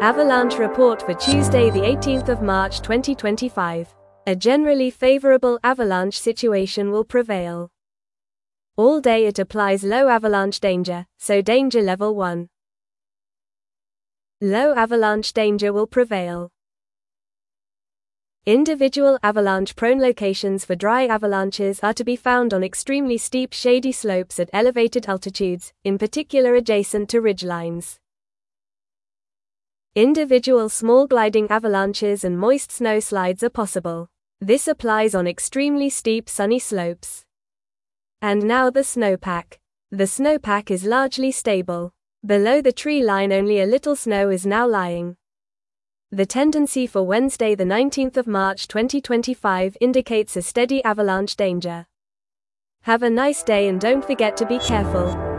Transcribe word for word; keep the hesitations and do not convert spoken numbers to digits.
Avalanche report for Tuesday the eighteenth of March twenty twenty-five. A generally favorable avalanche situation will prevail. All day it applies low avalanche danger, so danger level one. Low avalanche danger will prevail. Individual avalanche-prone locations for dry avalanches are to be found on extremely steep shady slopes at elevated altitudes, in particular adjacent to ridgelines. Individual small gliding avalanches and moist snow slides are possible. This applies on extremely steep sunny slopes. And now the snowpack. The snowpack is largely stable. Below the tree line only a little snow is now lying. The tendency for Wednesday the nineteenth of March twenty twenty-five indicates a steady avalanche danger. Have a nice day and don't forget to be careful.